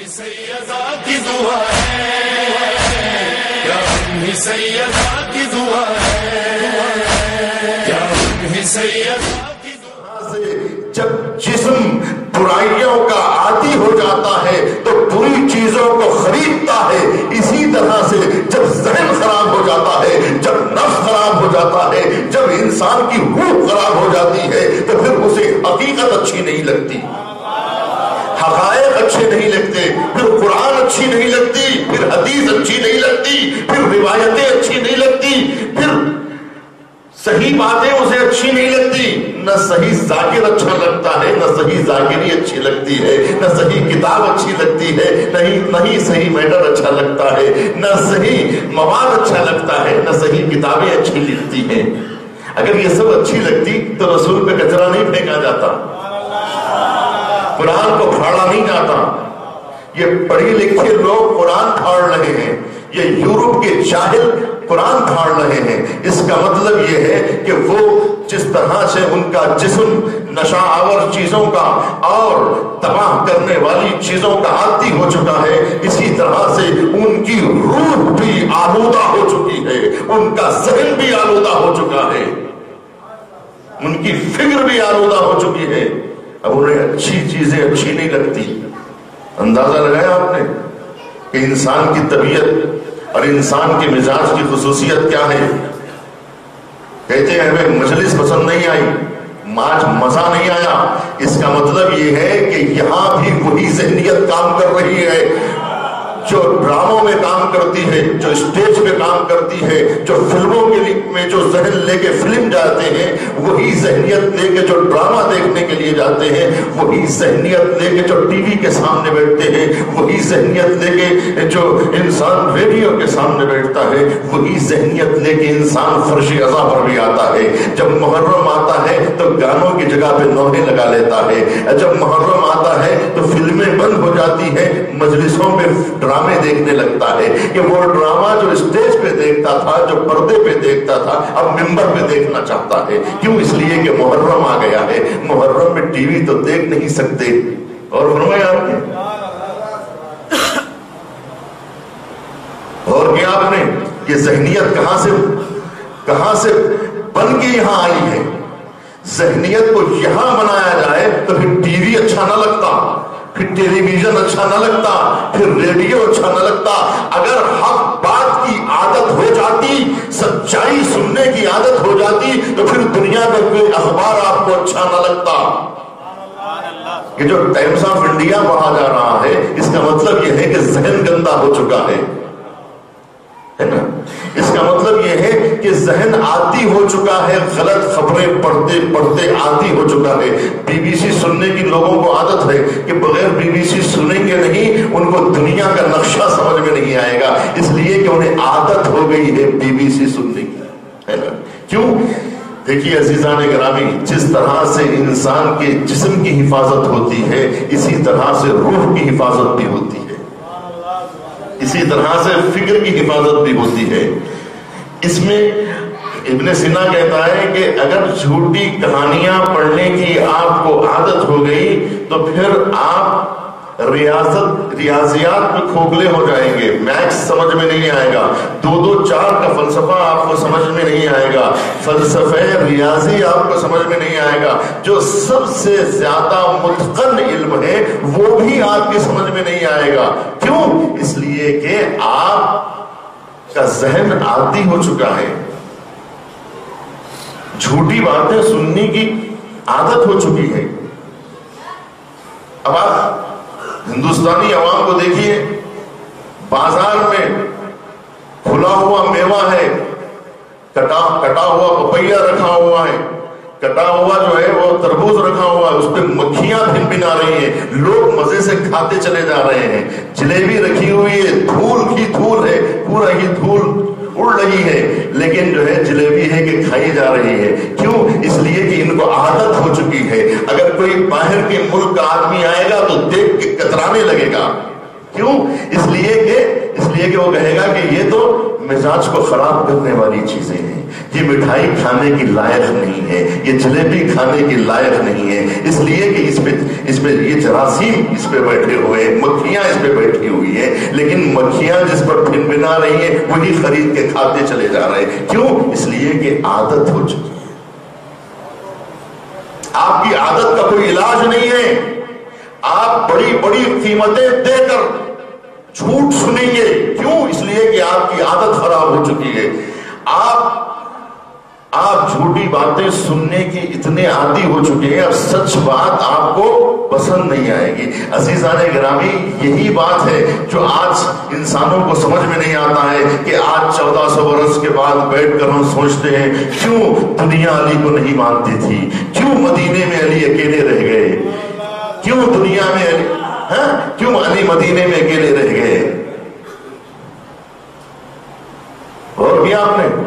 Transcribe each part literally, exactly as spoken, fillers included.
سیدہ کی دعا ہے، کیا امی سیدہ کی دعا ہے، کیا امی سیدہ کی دعا سے جب جسم برائیوں کا عادی ہو جاتا ہے تو بری چیزوں کو خریدتا ہے، اسی طرح سے جب ذہن خراب ہو جاتا ہے، جب نفس خراب ہو جاتا ہے، جب انسان کی روح خراب ہو جاتی ہے تو پھر اسے حقیقت اچھی نہیں لگتی، حقائق اچھے نہیں لگتے، پھر قرآن اچھی نہیں لگتی، پھر حدیث اچھی نہیں لگتی، پھر روایتیں اچھی نہیں لگتی، پھر صحیح باتیں اسے اچھی نہیں لگتی، نہ صحیح ذاکر اچھا لگتا ہے، نہ صحیح ذاکری اچھی لگتی ہے، نہ صحیح کتاب اچھی لگتی ہے، نہیں نہ ہی صحیح میٹر اچھا لگتا ہے، نہ صحیح مواد اچھا لگتا ہے، نہ صحیح کتابیں اچھی لگتی ہیں۔ اگر یہ سب اچھی لگتی تو رسول پہ کچرا نہیں پھینکا جاتا، قرآن کو پھاڑا نہیں جاتا۔ یہ پڑھی لکھے لوگ قرآن پھاڑ رہے ہیں، یہ یورپ کے جاہل قرآن پھاڑ رہے ہیں، اس کا مطلب یہ ہے کہ وہ جس طرح سے ان کا جسم نشہ آور چیزوں کا اور تباہ کرنے والی چیزوں کا عادی ہو چکا ہے، اسی طرح سے ان کی روح بھی آلودہ ہو چکی ہے، ان کا ذہن بھی آلودہ ہو چکا ہے، ان کی فکر بھی آلودہ ہو چکی ہے، اب انہیں اچھی چیزیں اچھی نہیں لگتی۔ اندازہ لگایا آپ نے کہ انسان کی طبیعت اور انسان کے مزاج کی خصوصیت کیا ہے؟ کہتے ہیں ہمیں مجلس پسند نہیں آئی، آج مزہ نہیں آیا، اس کا مطلب یہ ہے کہ یہاں بھی وہی ذہنیت کام کر رہی ہے جو ڈراموں میں کام کرتی ہے، جو اسٹیج پہ کام کرتی ہے، جو فلموں کے لیے میں جو ذہن لے کے فلم جاتے ہیں، وہی ذہنیت لے کے جو ڈرامہ دیکھنے کے لیے جاتے ہیں، وہی ذہنیت لے کے جو ٹی وی کے سامنے بیٹھتے ہیں، وہی ذہنیت لے کے جو انسان ریڈیو کے سامنے بیٹھتا ہے، وہی ذہنیت لے کے انسان فرش عزا پر بھی آتا ہے۔ جب محرم آتا ہے تو گانوں کی جگہ پہ نوحے لگا لیتا ہے، جب محرم آتا ہے تو فلمیں بند ہو جاتی ہیں، مجلسوں میں ڈرامے دیکھنے لگتا ہے کہ وہ ڈرامہ جو اسٹیج پہ دیکھتا تھا، جو پردے پہ دیکھتا تھا، اب ممبر پہ دیکھنا چاہتا ہے۔ کیوں؟ اس لیے کہ محرم آ گیا ہے، محرم میں ٹی وی تو دیکھ نہیں سکتے۔ اور فرمایا آپ نے اور کیا آپ نے یہ ذہنیت کہاں سے کہاں سے بن کے یہاں آئی ہے؟ ذہنیت کو یہاں بنایا جائے تو پھر ٹی وی اچھا نہ لگتا، پھر ٹیلی ویژن اچھا نہ لگتا، پھر ریڈیو اچھا نہ لگتا۔ اگر حق بات کی عادت ہو جاتی، سچائی سننے کی عادت ہو جاتی تو پھر دنیا کا کوئی اخبار آپ کو اچھا نہ لگتا۔ یہ جو ٹائمز آف انڈیا پڑھا جا رہا ہے، اس کا مطلب یہ ہے کہ ذہن گندا ہو چکا ہے، ہے نا؟ اس کا مطلب یہ ہے کہ ذہن عادی ہو چکا ہے، غلط خبریں پڑھتے پڑھتے عادی ہو چکا ہے۔ بی بی سی سننے کی لوگوں کو عادت ہے کہ بغیر بی بی سی سنیں گے نہیں، ان کو دنیا کا نقشہ سمجھ میں نہیں آئے گا، اس لیے کہ انہیں عادت ہو گئی ہے بی بی سی سننے کی، ہے نا؟ کیوں؟ دیکھیے عزیزان گرامی، جس طرح سے انسان کے جسم کی حفاظت ہوتی ہے، اسی طرح سے روح کی حفاظت بھی ہوتی ہے، اسی طرح سے فکر کی حفاظت بھی ہوتی ہے۔ اس میں ابن سینا کہتا ہے کہ اگر جھوٹی کہانیاں پڑھنے کی آپ کو عادت ہو گئی تو پھر آپ ریاضت ریاضیات میں کھوکھلے ہو جائیں گے، میتھس سمجھ میں نہیں آئے گا، دو دو چار کا فلسفہ آپ کو سمجھ میں نہیں آئے گا، فلسفہ ریاضی آپ کو سمجھ میں نہیں آئے گا، جو سب سے زیادہ متقن علم ہے وہ بھی آپ کی سمجھ میں نہیں آئے گا۔ کیوں؟ اس لیے کہ آپ کا ذہن عادی ہو چکا ہے، جھوٹی باتیں سننے کی عادت ہو چکی ہے۔ اب آپ ہندوستانی عوام کو دیکھیے، بازار میں کھلا ہوا میوہ ہے، کٹا کٹا ہوا پپیا رکھا ہوا ہے، کٹا ہوا جو ہے وہ تربوز رکھا ہوا ہے، اس پہ مکھیاں بھن بھنا رہی ہیں، لوگ مزے سے کھاتے چلے جا رہے ہیں۔ جلیبی رکھی ہوئی ہے، دھول ہی دھول ہے، پورا ہی دھول اڑ رہی ہے، لیکن جو ہے جلیبی ہے کہ کھائی جا رہی ہے۔ کیوں؟ اس لیے کہ ان کو عادت ہو چکی ہے۔ اگر کوئی باہر کے ملک کا آدمی آئے گا تو دیکھ کے کترانے لگے گا، کیوں؟ اس لیے کہ اس لیے کہ وہ کہے گا کہ یہ تو مزاج کو خراب کرنے والی چیزیں ہیں، یہ مٹھائی کھانے کی لائق نہیں ہے، یہ جلیبی کھانے کی لائق نہیں ہے، اس لیے کہ اس پہ اس پہ یہ جراثیم اس پہ بیٹھے ہوئے ہیں، مکھیاں اس پہ بیٹھی ہوئی ہیں، لیکن مکھیاں جس پر بھن بنا رہی ہیں وہی خرید کے کھاتے چلے جا رہے ہیں۔ کیوں؟ اس لیے کہ عادت ہو چکی ہے۔ آپ کی عادت کا کوئی علاج نہیں ہے، آپ بڑی بڑی قیمتیں دے کر جھوٹ سنیں گے، کیوں؟ اس لیے کہ آپ کی عادت خراب ہو چکی ہے۔ آپ آپ جھوٹی باتیں سننے کی اتنے عادی ہو چکے ہیں، اب سچ بات آپ کو پسند نہیں آئے گی۔ عزیزان گرامی، یہی بات ہے جو آج انسانوں کو سمجھ میں نہیں آتا ہے کہ آج چودہ سو برس کے بعد بیٹھ کر ہم سوچتے ہیں کیوں دنیا علی کو نہیں مانتی تھی، کیوں مدینے میں علی اکیلے رہ گئے، کیوں دنیا میں علی ہاں کیوں علی مدینے میں اکیلے رہ گئے۔ اور کیا آپ نے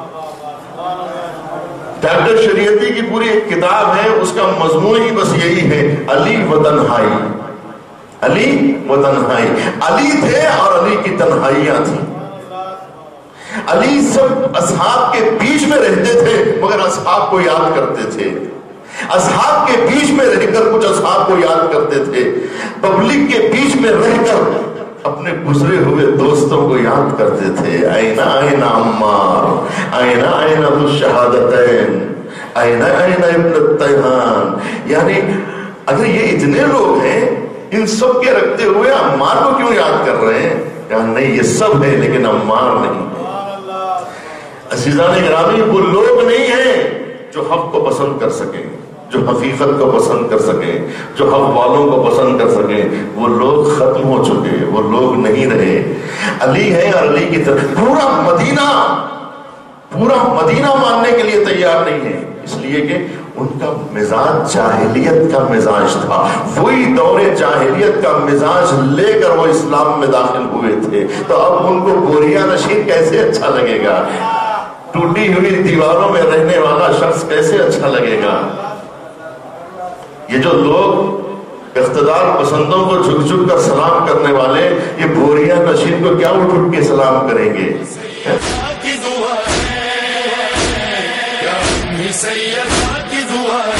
ڈاکٹر شریعتی کی پوری ایک کتاب ہے، اس کا مضمون ہی بس یہی ہے، علی و تنہائی، علی و تنہائی۔ علی تھے اور علی کی تنہائیاں تھیں۔ علی سب اصحاب کے بیچ میں رہتے تھے مگر اصحاب کو یاد کرتے تھے، اصحاب کے بیچ میں رہ کر کچھ اصحاب کو یاد کرتے تھے، پبلک کے بیچ میں رہ کر اپنے گزرے ہوئے دوستوں کو یاد کرتے تھے۔ اینا اینا عمار، اینا اینا ذو الشہادتین، اینا اینا ابن التیہان۔ یعنی اگر یہ اتنے لوگ ہیں، ان سب کے رکھتے ہوئے عمار کو کیوں یاد کر رہے ہیں؟ یعنی نہیں، یہ سب ہے لیکن عمار نہیں۔ عزیزان گرامی، وہ لوگ نہیں ہیں جو حق کو پسند کر سکیں، جو حقیقت کو پسند کر سکیں، جو حق والوں کو پسند کر سکیں، وہ لوگ ختم ہو چکے، وہ لوگ نہیں رہے۔ علی ہے اور علی کی طرف پورا مدینہ پورا مدینہ ماننے کے لیے تیار نہیں ہے، اس لیے کہ ان کا مزاج جاہلیت کا مزاج تھا، وہی دور جاہلیت کا مزاج لے کر وہ اسلام میں داخل ہوئے تھے۔ تو اب ان کو بوریا نشین کیسے اچھا لگے گا؟ ٹوٹی ہوئی دیواروں میں رہنے والا شخص کیسے اچھا لگے گا؟ یہ جو لوگ اقتدار پسندوں کو جھک جھک کر سلام کرنے والے، یہ بوریا نشین کو کیا اٹھ اٹھ کے سلام کریں گے؟ سیدہ کی دعا